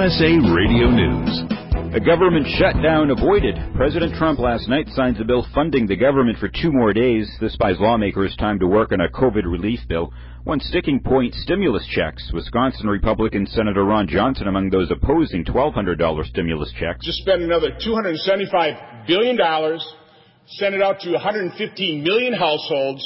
USA Radio News. A government shutdown avoided. President Trump last night signs a bill funding the government for 2 more days. This buys lawmakers time to work on a COVID relief bill. One sticking point, stimulus checks. Wisconsin Republican Senator Ron Johnson among those opposing $1,200 stimulus checks. Just spend another $275 billion, send it out to 115 million households,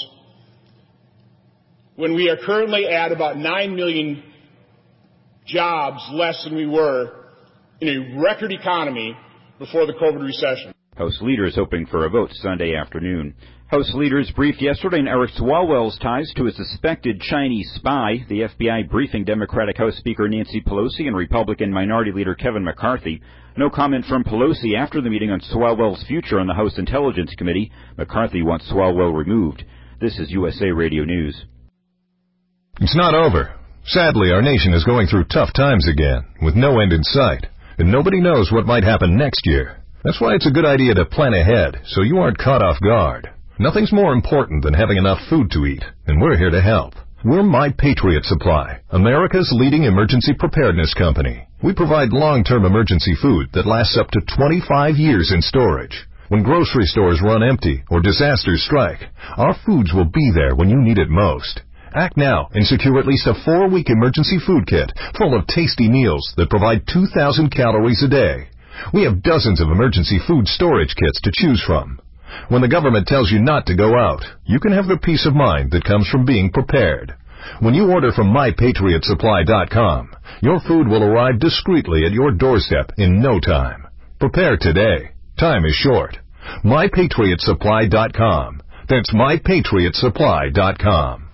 when we are currently at about 9 million jobs less than we were in a record economy before the COVID recession. House leaders hoping for a vote Sunday afternoon. House leaders briefed yesterday on Eric Swalwell's ties to a suspected Chinese spy. The FBI briefing Democratic House Speaker Nancy Pelosi and Republican Minority Leader Kevin McCarthy. No comment from Pelosi after the meeting on Swalwell's future on the House Intelligence Committee. McCarthy wants Swalwell removed. This is USA Radio News. It's not over. Sadly, our nation is going through tough times again, with no end in sight, and nobody knows what might happen next year. That's why it's a good idea to plan ahead, so you aren't caught off guard. Nothing's more important than having enough food to eat, and we're here to help. We're My Patriot Supply, America's leading emergency preparedness company. We provide long-term emergency food that lasts up to 25 years in storage. When grocery stores run empty or disasters strike, our foods will be there when you need it most. Act now and secure at least a 4-week emergency food kit full of tasty meals that provide 2,000 calories a day. We have dozens of emergency food storage kits to choose from. When the government tells you not to go out, you can have the peace of mind that comes from being prepared. When you order from MyPatriotSupply.com, your food will arrive discreetly at your doorstep in no time. Prepare today. Time is short. MyPatriotSupply.com. That's MyPatriotSupply.com.